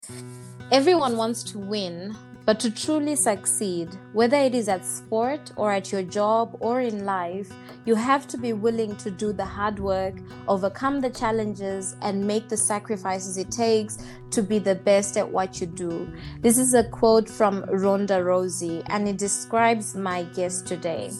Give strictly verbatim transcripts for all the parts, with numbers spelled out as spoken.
Everyone wants to win, but to truly succeed, whether it is at sport or at your job or in life, you have to be willing to do the hard work, overcome the challenges, and make the sacrifices it takes to be the best at what you do. This is a quote from Ronda Rousey, and it describes my guest today.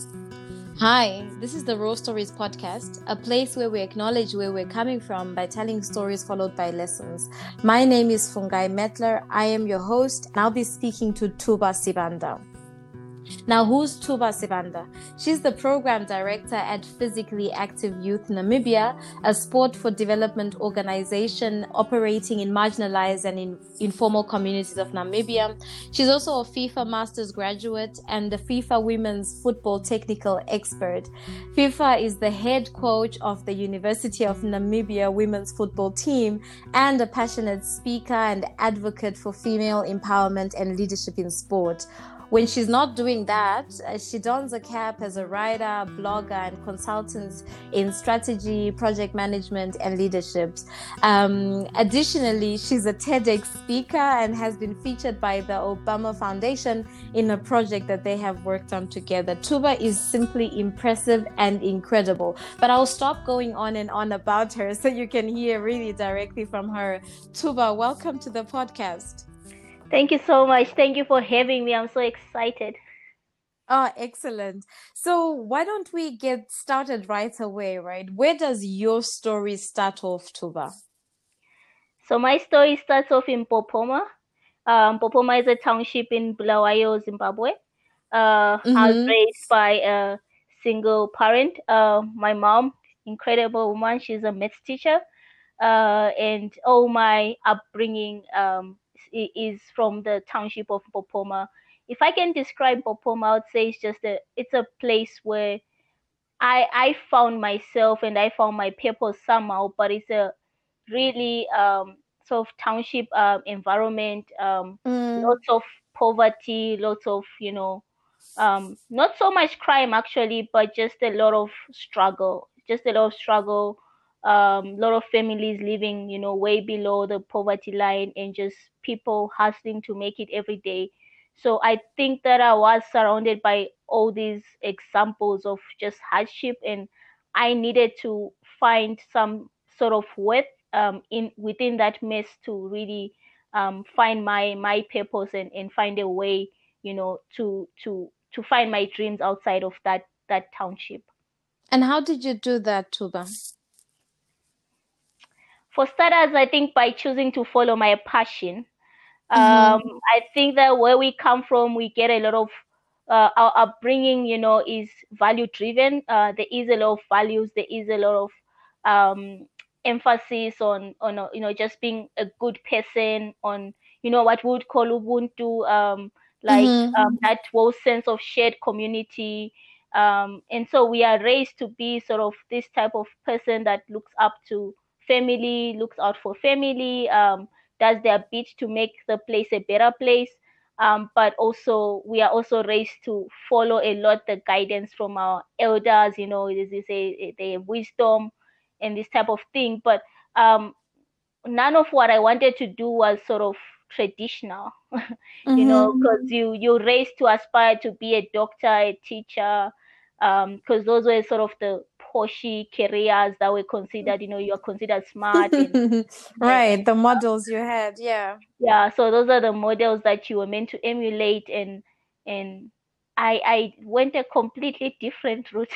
Hi, this is the Raw Stories podcast, a place where we acknowledge where we're coming from by telling stories followed by lessons. My name is Fungai Metler. I am your host, and I'll be speaking to Tuba Sibanda. Now, who's Tuba Sibanda? She's the program director at Physically Active Youth Namibia, a sport for development organization operating in marginalized and in informal communities of Namibia. She's also a FIFA Masters graduate and the FIFA Women's Football Technical Expert. FIFA is the head coach of the University of Namibia women's football team and a passionate speaker and advocate for female empowerment and leadership in sport. When she's not doing that, she dons a cap as a writer, blogger, and consultant in strategy, project management, and leadership. Um, additionally, she's a TEDx speaker and has been featured by the Obama Foundation in a project that they have worked on together. Tuba is simply impressive and incredible. But I'll stop going on and on about her so you can hear really directly from her. Tuba, welcome to the podcast. Thank you so much. Thank you for having me. I'm so excited. Oh, excellent. So why don't we get started right away, right? Where does your story start off, Tuba? So my story starts off in Popoma. Um, Popoma is a township in Bulawayo, Zimbabwe. Uh, mm-hmm. I was raised by a single parent. Uh, my mom, incredible woman, she's a maths teacher. Uh, and all my upbringing um, is from the township of Popoma. If I can describe Popoma, I would say it's just a it's a place where I I found myself and I found my purpose somehow. But it's a really um, sort of township uh, environment. Um, mm. Lots of poverty, lots of you know, um, not so much crime actually, but just a lot of struggle. Just a lot of struggle. A um, lot of families living, you know, way below the poverty line and just people hustling to make it every day. So I think that I was surrounded by all these examples of just hardship, and I needed to find some sort of worth um, in within that mess to really um, find my my purpose and, and find a way, you know, to to to find my dreams outside of that that township. And how did you do that, Tuba? For starters, I think by choosing to follow my passion. Mm-hmm. Um, I think that where we come from, we get a lot of uh, our upbringing, you know, is value driven. Uh, there is a lot of values. There is a lot of um, emphasis on, on, you know, just being a good person, on, you know, what we would call Ubuntu, um, like mm-hmm. um, that whole sense of shared community. Um, and so we are raised to be sort of this type of person that looks up to family, looks out for family, um, does their bit to make the place a better place. Um, but also, we are also raised to follow a lot the guidance from our elders, you know, this is a, a, wisdom and this type of thing. But um, none of what I wanted to do was sort of traditional, mm-hmm. you know, because you, you're raised to aspire to be a doctor, a teacher, because um, those were sort of the poshy careers that were considered, you know, you're considered smart. And, right, and, the models you had, yeah. Yeah, so those are the models that you were meant to emulate, and and I I went a completely different route.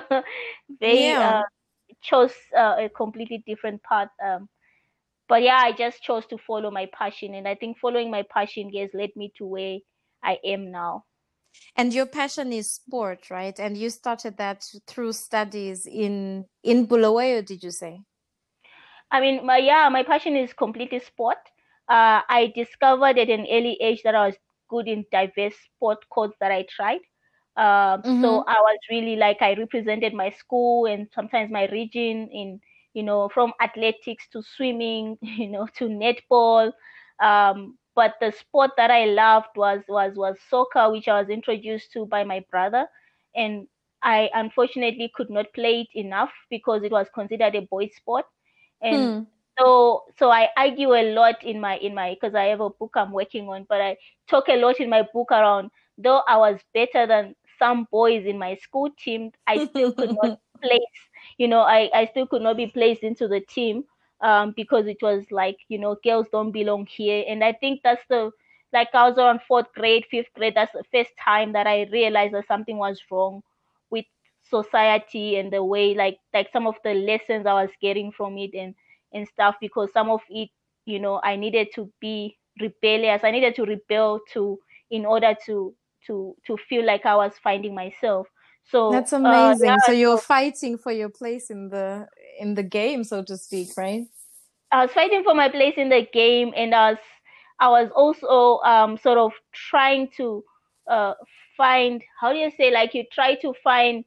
They yeah. uh, chose uh, a completely different path. Um, but yeah, I just chose to follow my passion, and I think following my passion has led me to where I am now. And your passion is sport, right? And you started that through studies in in Bulawayo, did you say? I mean, my yeah, my passion is completely sport. Uh, I discovered at an early age that I was good in diverse sport codes that I tried. Uh, mm-hmm. So I was really like I represented my school and sometimes my region in, you know, from athletics to swimming, you know, to netball. Um, but the sport that I loved was was was soccer, which I was introduced to by my brother, and I unfortunately could not play it enough because it was considered a boys' sport. And hmm. So so I argue a lot in my in my because I have a book I'm working on, but I talk a lot in my book around though I was better than some boys in my school team, I still could not place, you know, I, I still could not be placed into the team um because it was like, you know, girls don't belong here. And I think that's the like I was around fourth grade, fifth grade, that's the first time that I realized that something was wrong with society and the way like like some of the lessons I was getting from it and and stuff, because some of it, you know, I needed to be rebellious. I needed to rebel to in order to to to feel like I was finding myself. So That's uh amazing. So yeah, you're so fighting for your place in the in the game, so to speak, right? I was fighting for my place in the game, and I was I was also um sort of trying to uh find, how do you say, like you try to find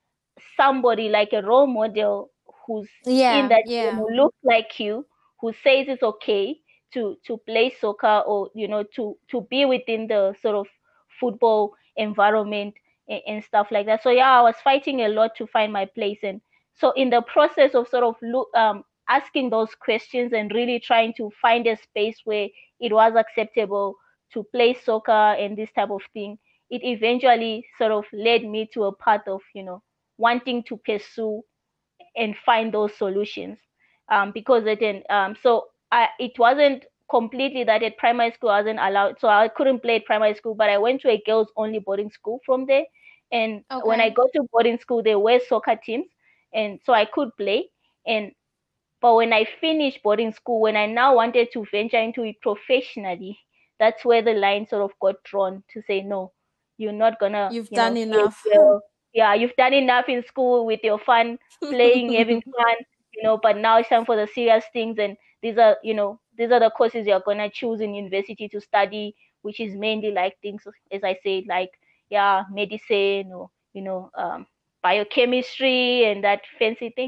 somebody like a role model who's in Yeah, that game, yeah. who looks like you, who says it's okay to to play soccer, or you know, to to be within the sort of football environment and, and stuff like that. So yeah, I was fighting a lot to find my place. And so in the process of sort of look um asking those questions and really trying to find a space where it was acceptable to play soccer and this type of thing, it eventually sort of led me to a path of, you know, wanting to pursue and find those solutions. Um, because it didn't, um, so I, it wasn't completely that at primary school I wasn't allowed, so I couldn't play at primary school, but I went to a girls only boarding school from there. And when I Okay. got to boarding school, there were soccer teams, and so I could play. And but when I finished boarding school, when I now wanted to venture into it professionally, that's where the line sort of got drawn to say, no, you're not gonna, You've you know, done be enough. a girl. Yeah, you've done enough in school with your fun, playing, having fun, you know, but now it's time for the serious things. And these are, you know, these are the courses you're gonna choose in university to study, which is mainly like things, as I said, like, yeah, medicine, or, you know, um, biochemistry and that fancy thing.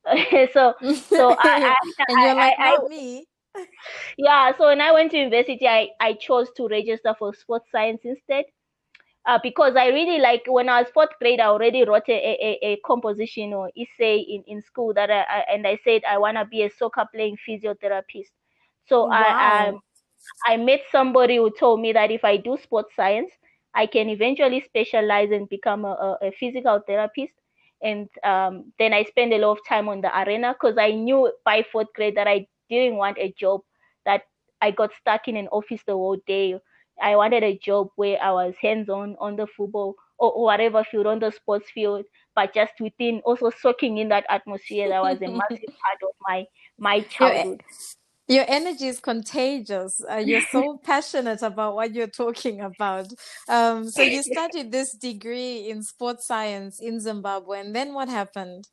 so so I, I, And you're I, like, I, not me. yeah. So when I went to university, I, I chose to register for sports science instead. Uh, because I really like, when I was fourth grade, I already wrote a, a, a composition or essay in, in school that I, I and I said I want to be a soccer playing physiotherapist. So I, I Wow. I met somebody who told me that if I do sports science, I can eventually specialize and become a, a, a physical therapist. And um, then I spend a lot of time on the arena, because I knew by fourth grade that I didn't want a job that I got stuck in an office the whole day. I wanted a job where I was hands on on the football, or, or whatever field, on the sports field, but just within, also soaking in that atmosphere that was a massive part of my my Your childhood. your energy is contagious. Uh, you're so passionate about what you're talking about. Um, so you studied this degree in sports science in Zimbabwe, and then what happened?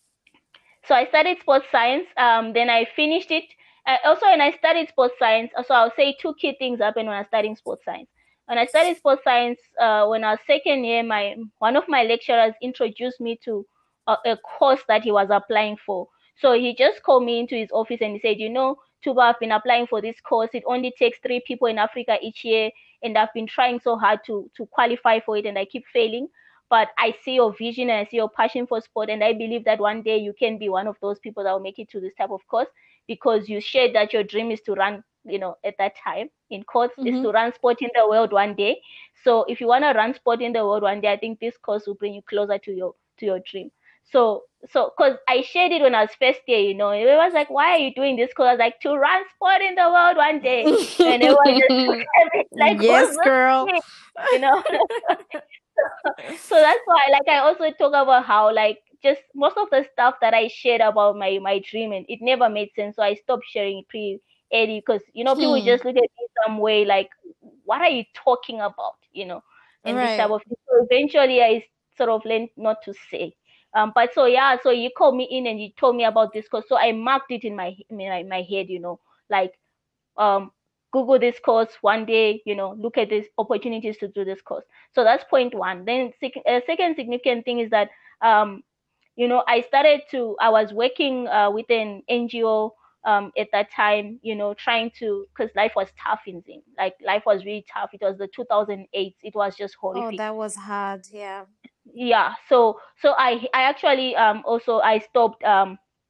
So I studied sports science. Um, then I finished it. Uh, also, when I studied sports science, so I'll say two key things happened when I studied sports science. When I studied sports science, uh, when I was second year, my one of my lecturers introduced me to a, a course that he was applying for. So he just called me into his office and he said, you know, Tuba, I've been applying for this course. It only takes three people in Africa each year, and I've been trying so hard to to qualify for it, and I keep failing. But I see your vision and I see your passion for sport, and I believe that one day you can be one of those people that will make it to this type of course, because you shared that your dream is to run, you know, at that time in course, is to Mm-hmm. run sport in the world one day. So if you want to run sport in the world one day, I think this course will bring you closer to your to your dream. So so because I shared it when I was first year, you know, it was like, why are you doing this course? I was like, to run sport in the world one day. And everyone just looked at me like, Yes, what's girl. this? You know. So that's why, like, I also talk about how, like, just most of the stuff that I shared about my my dream, and it never made sense, so I stopped sharing it pretty early, because, you know, people Hmm. just look at me some way like, what are you talking about, you know, and this type Right. of thing. So eventually I sort of learned not to say. Um but so yeah, so you called me in and you told me about this course, so I marked it in my in my, my head, you know, like, um, Google this course one day, you know, look at these opportunities to do this course. So that's point one. Then a second significant thing is that, um, you know, I started to, I was working uh, with an N G O um, at that time, you know, trying to, because life was tough in Zim. Like, life was really tough. It was the two thousand eight. It was just Oh, horrific. that was hard. Yeah. Yeah. So, so I, I actually um also I stopped um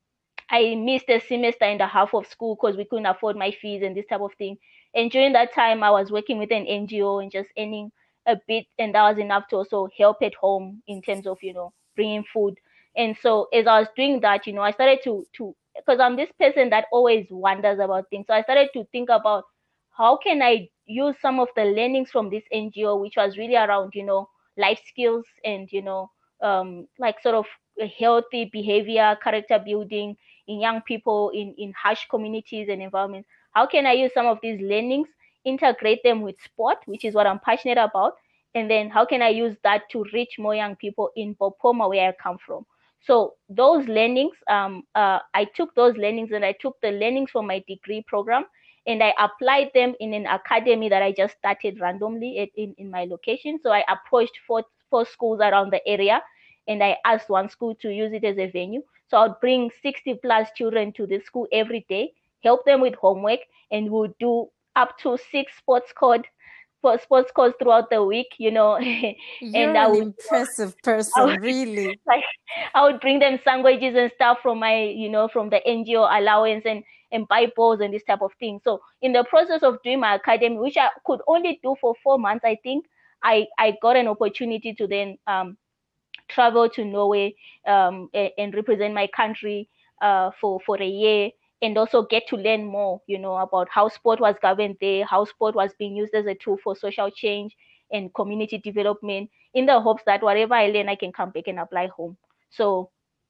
I missed a semester and a half of school because we couldn't afford my fees and this type of thing. And during that time, I was working with an N G O and just earning a bit, and that was enough to also help at home in terms of, you know, bringing food. And so as I was doing that, you know, I started to to because I'm this person that always wonders about things. So I started to think about how can I use some of the learnings from this N G O, which was really around, you know, life skills and, you know, um, like sort of healthy behavior, character building in young people in, in harsh communities and environments. How can I use some of these learnings, integrate them with sport, which is what I'm passionate about, and then how can I use that to reach more young people in Bopoma, where I come from? So those learnings, um, uh, I took those learnings and I took the learnings from my degree program and I applied them in an academy that I just started randomly at, in, in my location. So I approached four, four schools around the area and I asked one school to use it as a venue. So I'd bring sixty plus children to the school every day, help them with homework, and we'll do up to six sports code for sports codes throughout the week, you know. You're and I an would, impressive I person, would, really. like, I would bring them sandwiches and stuff from my, you know, from the N G O allowance and and buy balls and this type of thing. So in the process of doing my academy, which I could only do for four months, I think I I got an opportunity to then um travel to Norway um, and represent my country uh, for for a year, and also get to learn more, you know, about how sport was governed there, how sport was being used as a tool for social change and community development, in the hopes that whatever I learn, I can come back and apply home. So,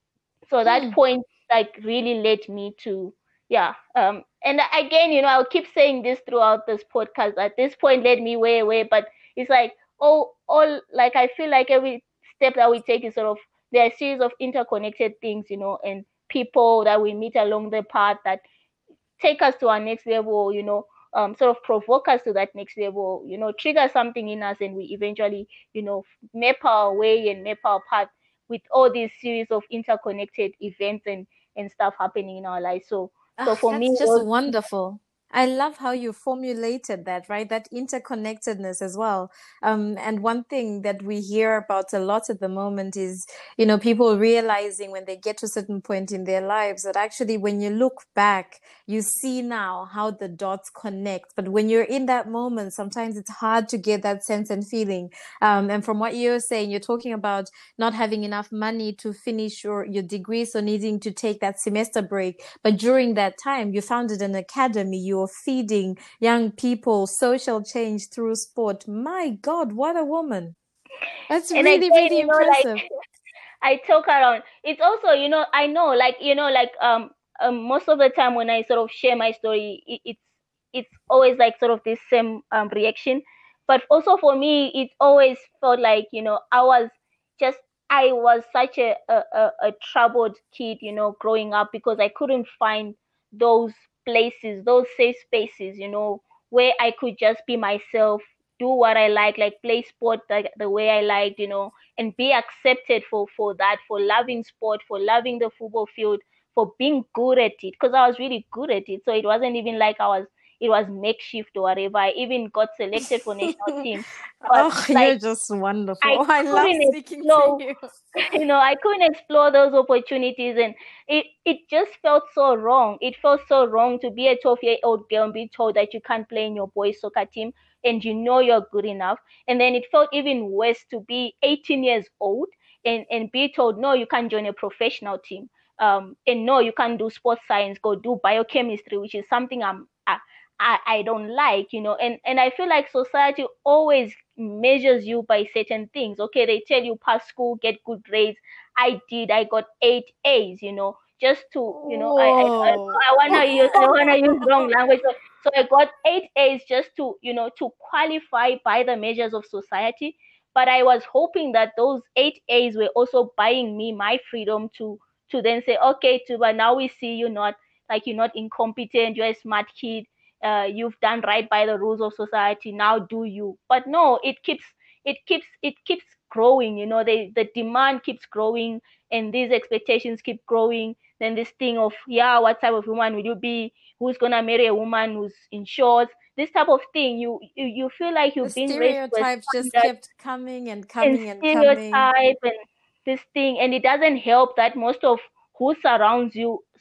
so that Mm. point like really led me to, yeah. Um, and again, you know, I'll keep saying this throughout this podcast. At this point, led me way, way, but it's like all, all like I feel like every step that we take is sort of there are a series of interconnected things, you know, and people that we meet along the path that take us to our next level, you know, um, sort of provoke us to that next level, you know, trigger something in us, and we eventually, you know, map our way and map our path with all these series of interconnected events and and stuff happening in our lives. So, so Ah, for me, that's just those, wonderful. I love how you formulated that, right? That interconnectedness as well. Um, and one thing that we hear about a lot at the moment is, you know, people realizing when they get to a certain point in their lives that actually when you look back, you see now how the dots connect. But when you're in that moment, sometimes it's hard to get that sense and feeling. Um, and from what you're saying, you're talking about not having enough money to finish your, your degree, so needing to take that semester break. But during that time, you founded an academy, you were feeding young people social change through sport. My God, what a woman. That's and really, again, really you know, impressive. like I talk around. It's also, you know, I know, like, you know, like um, um most of the time when I sort of share my story, it, it's it's always like sort of this same um reaction. But also for me, it always felt like, you know, I was just I was such a a, a, a troubled kid, you know, growing up, because I couldn't find those places, those safe spaces, you know, where I could just be myself, do what I like, like play sport like the way I liked, you know, and be accepted for for that, for loving sport, for loving the football field, for being good at it, because I was really good at it. So it wasn't even like I was it was makeshift or whatever. I even got selected for national team, but Oh, like you're just I wonderful. I love couldn't speaking to explore, you. you know, I couldn't explore those opportunities, and it it just felt so wrong. It felt so wrong to be a twelve year old girl and be told that you can't play in your boys soccer team and you know you're good enough. And then it felt even worse to be eighteen years old and and be told no, you can't join a professional team, um and no, you can't do sports science, go do biochemistry, which is something i'm I, I, I don't like, you know, and, and I feel like society always measures you by certain things. Okay, they tell you pass school, get good grades. I did. I got eight A's, you know, just to, you know, I I, I, Whoa. I wanna use I wanna use wrong language. So, so I got eight A's just to, you know, to qualify by the measures of society. But I was hoping that those eight A's were also buying me my freedom to to then say, okay, Tuba, now we see you not like you're not incompetent, you're a smart kid, uh, you've done right by the rules of society, now do you. But no, it keeps it keeps it keeps growing, you know, the the demand keeps growing and these expectations keep growing. Then this thing of, yeah, what type of woman will you be, who's gonna marry a woman who's in shorts, this type of thing. You you, you feel like The you've been raised to a stereotypes just standard kept coming and and coming and coming. stereotype and this thing, and it doesn't help that most of who surrounds you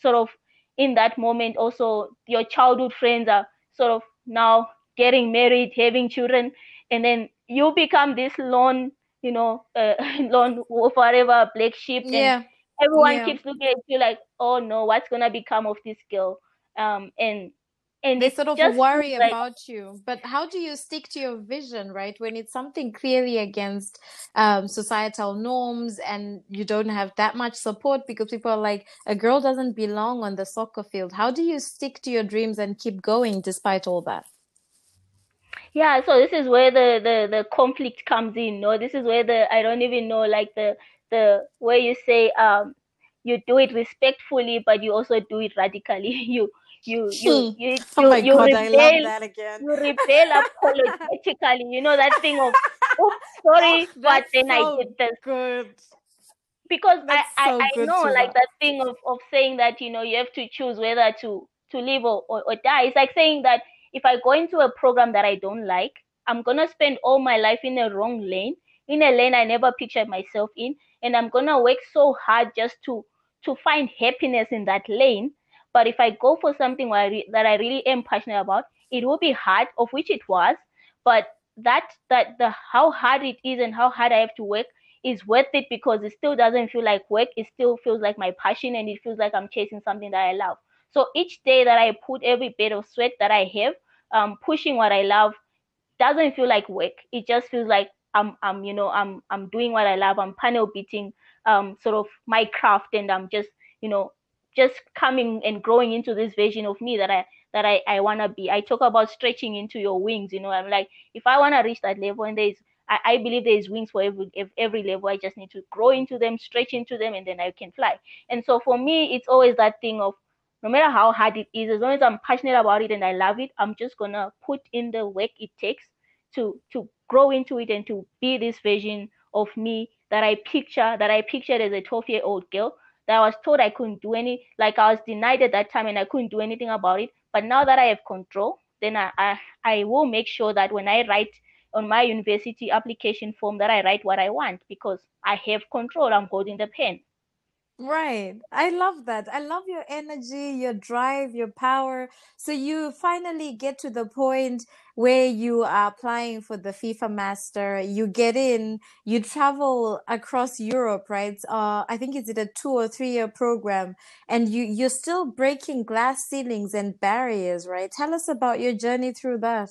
sort of in that moment also your childhood friends are sort of now getting married, having children, and then you become this lone, you know, uh, lone wolf, whatever, black sheep, Yeah. and everyone Yeah. keeps looking at you like, oh no, what's gonna become of this girl? Um, and and They it sort of just feels worry like, about you. But how do you stick to your vision, right? When it's something clearly against um, societal norms and you don't have that much support because people are like, a girl doesn't belong on the soccer field. How do you stick to your dreams and keep going despite all that? yeah, so this is where the the the conflict comes in. No, this is where the, I don't even know, like the the where you say, um you do it respectfully, but you also do it radically. you you you Hmm. you Oh you my you God, I love rebel, that again. you rebel apologetically. You know that thing of, oops, Oh, sorry, but that's then I did so this. good. Because I, That's I, so I good, know, like Tuba. that thing of, of saying that, you know, you have to choose whether to to live or, or, or die. It's like saying that if I go into a program that I don't like, I'm gonna spend all my life in a wrong lane, in a lane I never pictured myself in, and I'm gonna work so hard just to to find happiness in that lane. But if I go for something where I re- that I really am passionate about, it will be hard, of which it was, but that that the how hard it is and how hard I have to work is worth it, because it still doesn't feel like work. It still feels like my passion, and it feels like I'm chasing something that I love. So each day that I put every bit of sweat that I have, um, pushing what I love, doesn't feel like work. It just feels like I'm, I'm, you know, I'm, I'm doing what I love. I'm panel beating, um, sort of my craft, and I'm just, you know, just coming and growing into this version of me that I, that I, I wanna be. I talk about stretching into your wings. You know, I'm like, if I wanna reach that level, and there's, I, I believe there's wings for every every level. I just need to grow into them, stretch into them, and then I can fly. And so for me, it's always that thing of, no matter how hard it is, as long as I'm passionate about it and I love it, I'm just gonna put in the work it takes to to grow into it and to be this version of me that I picture that I pictured as a twelve year old girl, that I was told I couldn't do any, like I was denied at that time and I couldn't do anything about it. But now that I have control, then I I, I will make sure that when I write on my university application form, that I write what I want, because I have control. I'm holding the pen. Right. I love that. I love your energy, your drive, your power. So you finally get to the point where you are applying for the FIFA Master. You get in, you travel across Europe, right? Uh, I think it's a two or three year program, and you you're still breaking glass ceilings and barriers, right? Tell us about your journey through that.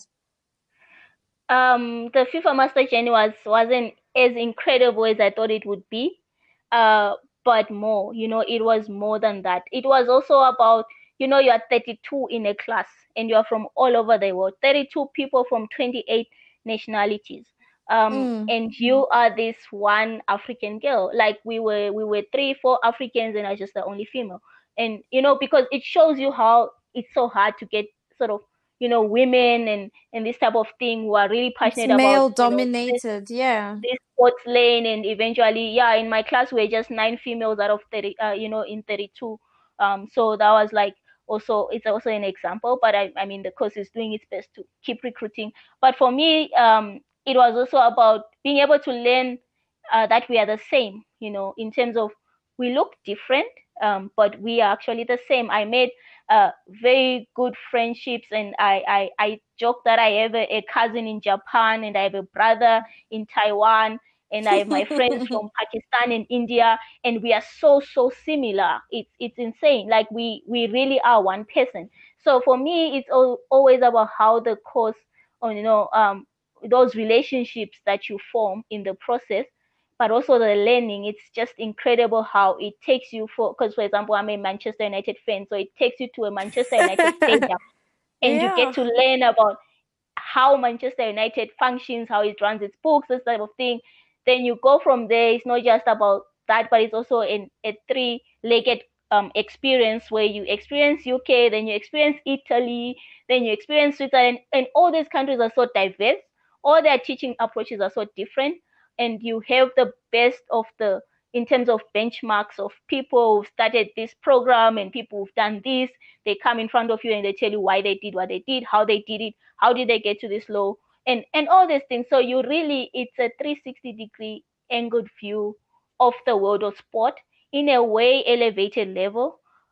Um, the FIFA Master journey was wasn't as incredible as I thought it would be, uh, but more. You know, it was more than that. It was also about, you know, you are thirty-two in a class and you are from all over the world. thirty-two people from twenty-eight nationalities. Um, Mm. and you are this one African girl. Like we were, we were three, four Africans, and I was just the only female. And you know, because it shows you how it's so hard to get sort of, you know, women and and this type of thing who are really It's passionate about, male you know, this dominated, yeah. this sports lane. And eventually, yeah, in my class we're just nine females out of thirty, uh, you know, in thirty-two. Um, so that was like, also, it's also an example. But I, I mean, the course is doing its best to keep recruiting. But for me, um, it was also about being able to learn uh, that we are the same, you know, in terms of we look different, um, but we are actually the same. I made uh, very good friendships, and I, I, I joke that I have a, a cousin in Japan, and I have a brother in Taiwan, and I have my friends from Pakistan and India, and we are so so similar. It's it's insane. Like we we really are one person. So for me, it's al- always about how the course, or you know, um, those relationships that you form in the process, but also the learning. It's just incredible how it takes you for, because for example, I'm a Manchester United fan, so it takes you to a Manchester United stadium, and you get Yeah. to learn about how Manchester United functions, how it runs its books, this type of thing. Then you go from there. It's not just about that, but it's also in a three-legged um, experience where you experience U K, then you experience Italy, then you experience Switzerland, and all these countries are so diverse. All their teaching approaches are so different, and you have the best of the, in terms of benchmarks of people who've started this program and people who've done this. They come in front of you and they tell you why they did what they did, how they did it, how did they get to this low, and and all these things. So you really, it's a three sixty degree angled view of the world of sport in a way elevated level.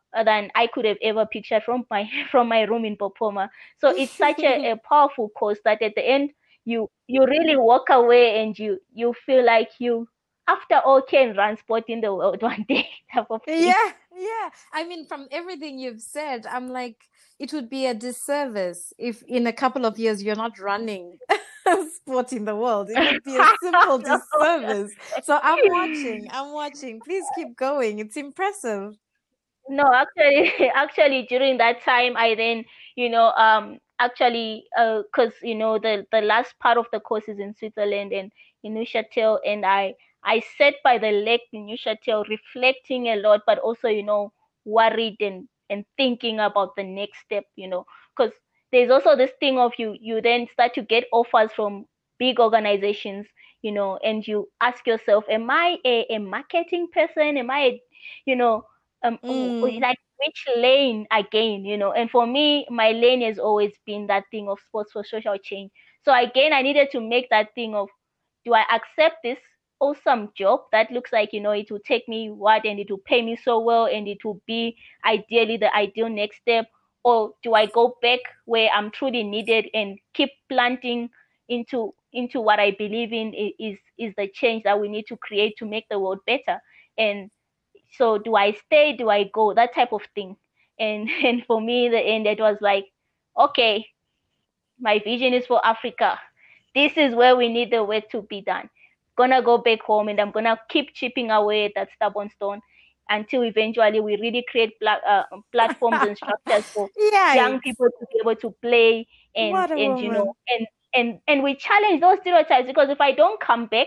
than I could have ever pictured from my from my room in Popoma. So it's such a, a powerful course that at the end you you really walk away and you you feel like you, after all, can run sport in the world one day type of thing. Yeah, yeah. I mean, from everything you've said, I'm like, it would be a disservice if in a couple of years you're not running sport in the world. It would be a simple disservice. So I'm watching, I'm watching. Please keep going. It's impressive. No, actually, actually, during that time, I then, you know, um, actually, uh, cause you know the the last part of the course is in Switzerland and in Neuchâtel, and I I sat by the lake in Neuchâtel, reflecting a lot, but also, you know, worried and and thinking about the next step, you know, cause there's also this thing of you you then start to get offers from big organizations, you know, and you ask yourself, am I a, a marketing person? Am I, a, you know um Mm. like which lane again, you know? And for me, my lane has always been that thing of sports for social change. So again, I needed to make that thing of, do I accept this awesome job that looks like, you know, it will take me what, and it will pay me so well, and it will be ideally the ideal next step? Or do I go back where I'm truly needed and keep planting into into what I believe in is is the change that we need to create to make the world better? And so do I stay, do I go, that type of thing. And and for me, the end, it was like, okay, my vision is for Africa. This is where we need the work to be done. Gonna go back home and I'm gonna keep chipping away at that stubborn stone until eventually we really create pla- uh, platforms and structures for young Yikes. people to be able to play, and What a and you know woman. and and and we challenge those stereotypes, because if I don't come back,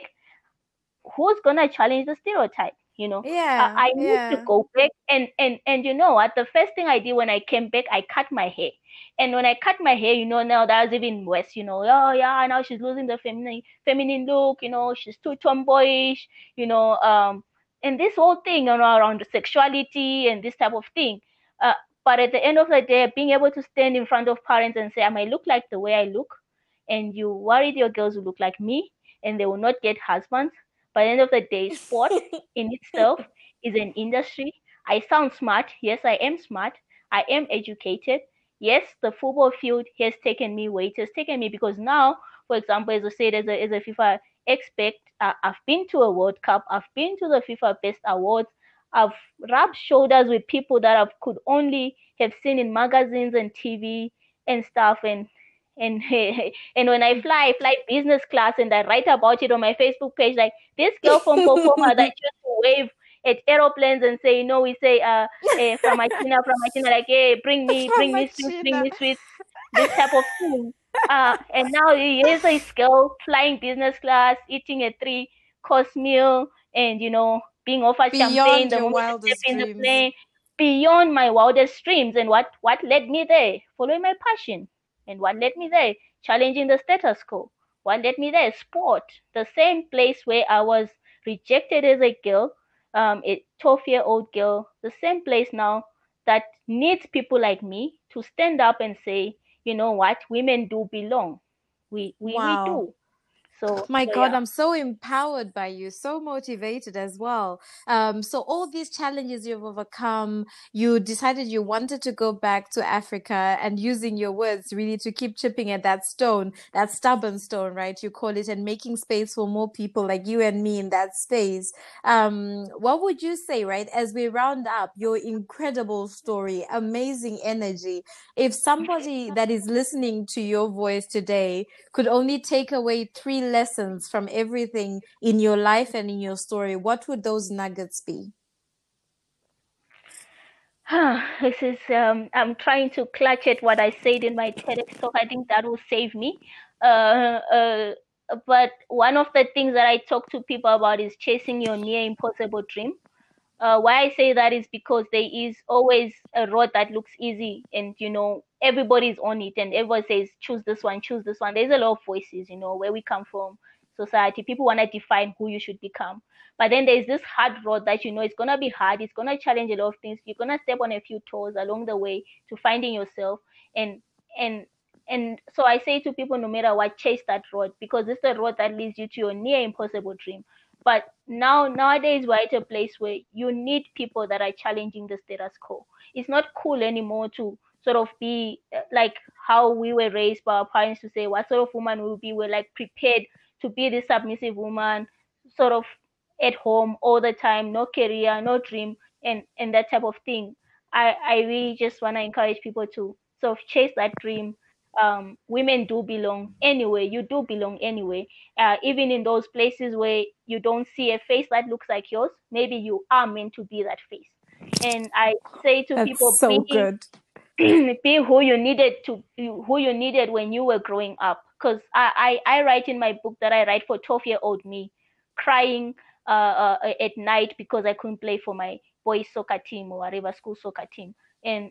who's gonna challenge the stereotype? You know, uh, Yeah, I need to yeah. go back, and and and you know what? The first thing I did when I came back, I cut my hair. And when I cut my hair, you know, now that was even worse. You know, oh yeah, now she's losing the feminine feminine look. You know, she's too tomboyish. You know, um, and this whole thing, you know, around sexuality and this type of thing. Uh, but at the end of the day, being able to stand in front of parents and say, I might look like the way I look, and you worried your girls will look like me, and they will not get husbands. By the end of the day, sport in itself is an industry. I sound smart. Yes, I am smart. I am educated. Yes, the football field has taken me where it has taken me, because now, for example, as I said, as a, as a FIFA expert, uh, I've been to a World Cup. I've been to the FIFA Best Awards. I've rubbed shoulders with people that I could only have seen in magazines and T V and stuff. And and and when I fly, I fly business class, and I write about it on my Facebook page. Like, this girl from Popoma that used to wave at aeroplanes and say, you know, we say, uh, eh, from China, from China, like, hey, bring me, bring me sweets, bring Framachina. me sweets, this type of thing. Uh, and now here's a girl flying business class, eating a three course meal, and, you know, being offered champagne Beyond the your moment you step wildest in the dreams. plane, beyond my wildest dreams. And what, what led me there? Following my passion. And what led me there? Challenging the status quo. What led me there? Sport. The same place where I was rejected as a girl, um, a twelve year old girl, the same place now that needs people like me to stand up and say, you know what, women do belong. We we we Wow. do. So My so God, yeah. I'm so empowered by you, so motivated as well. Um, so all these challenges you've overcome, you decided you wanted to go back to Africa and using your words really to keep chipping at that stone, that stubborn stone, right? You call it, and making space for more people like you and me in that space. Um, what would you say, right, as we round up your incredible story, amazing energy? If somebody that is listening to your voice today could only take away three lessons from everything in your life and in your story, what would those nuggets be? This is um I'm trying to clutch at what I said in my TEDx talk. I think that will save me. Uh, uh, but one of the things that I talk to people about is chasing your near impossible dream. Uh, why I say that is because there is always a road that looks easy, and you know everybody's on it, and everybody says choose this one, choose this one. There's a lot of voices, you know, where we come from, society. People want to define who you should become, but then there's this hard road that you know it's gonna be hard. It's gonna challenge a lot of things. You're gonna step on a few toes along the way to finding yourself, and and and so I say to people, no matter what, chase that road, because it's the road that leads you to your near impossible dream. But now nowadays we're at a place where you need people that are challenging the status quo. It's not cool anymore to sort of be uh, like how we were raised by our parents to say what sort of woman we will be. We're like prepared to be this submissive woman, sort of at home all the time, no career, no dream, and and that type of thing. I I really just want to encourage people to sort of chase that dream. Um, women do belong anyway. You do belong anyway. Uh, even in those places where you don't see a face that looks like yours, maybe you are meant to be that face. And I say to That's people, so be, good. be who you needed to, who you needed when you were growing up. Because I, I, I write in my book that I write for twelve year old me, crying uh, uh, at night because I couldn't play for my boys soccer team or whatever school soccer team. And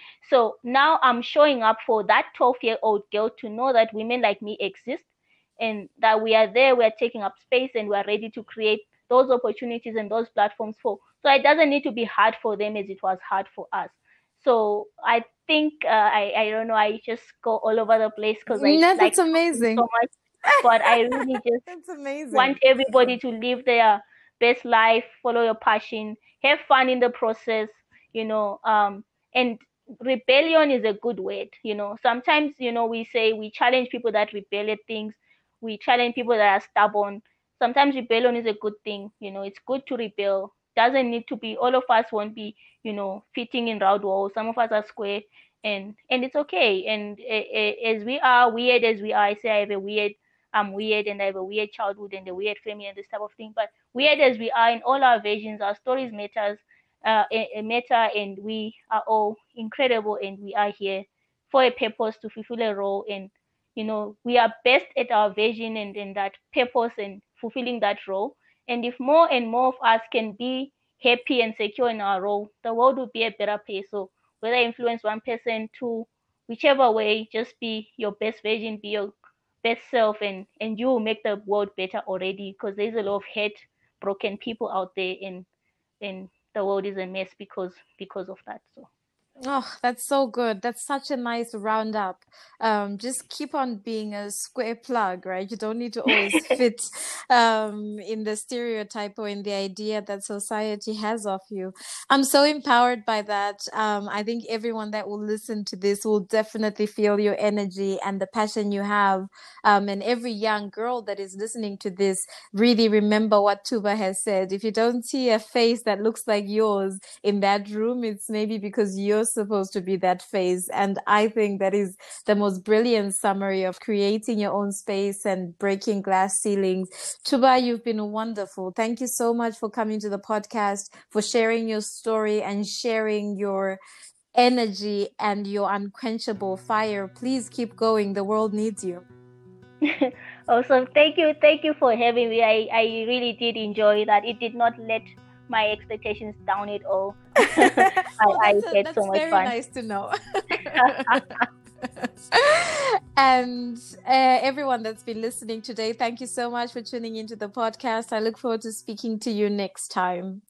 so now I'm showing up for that twelve year old girl to know that women like me exist, and that we are there, we are taking up space, and we are ready to create those opportunities and those platforms for. So it doesn't need to be hard for them as it was hard for us. So I think uh, I I don't know, I just go all over the place because I No, like that's amazing. so much, but I really just That's amazing. want everybody to live their best life, follow your passion, have fun in the process, you know. Um, and rebellion is a good word, you know. Sometimes, you know, we say we challenge people that rebel at things, we challenge people that are stubborn. Sometimes rebellion is a good thing, you know. It's good to rebel. Doesn't need to be, all of us won't be, you know, fitting in round walls. Some of us are square, and and it's okay. And uh, as we are weird as we are, I say I have a weird I'm weird and I have a weird childhood and a weird family and this type of thing. But weird as we are in all our versions, our stories matters, uh, matter, and we are all incredible, and we are here for a purpose to fulfill a role. And you know, we are best at our vision and in that purpose and fulfilling that role. And if more and more of us can be happy and secure in our role, the world will be a better place. So whether influence one person, two, whichever way, just be your best version, be your best self, and and you will make the world better already, because there's a lot of hate, broken people out there, and and the world is a mess because because of that. So oh, that's so good. That's such a nice roundup. Um, just keep on being a square plug, right? You don't need to always fit um, in the stereotype or in the idea that society has of you. I'm so empowered by that. Um, I think everyone that will listen to this will definitely feel your energy and the passion you have. Um, and every young girl that is listening to this, really remember what Tuba has said. If you don't see a face that looks like yours in that room, it's maybe because you're supposed to be that face. And I think that is the most brilliant summary of creating your own space and breaking glass ceilings. Tuba, you've been wonderful. Thank you so much for coming to the podcast, for sharing your story and sharing your energy and your unquenchable fire. Please keep going. The world needs you. Awesome. Thank you. Thank you for having me. I, I really did enjoy that. It did not let my expectations down at all. I, oh, I a, had that's so much very fun. Nice to know. And uh, everyone that's been listening today, thank you so much for tuning into the podcast. I look forward to speaking to you next time.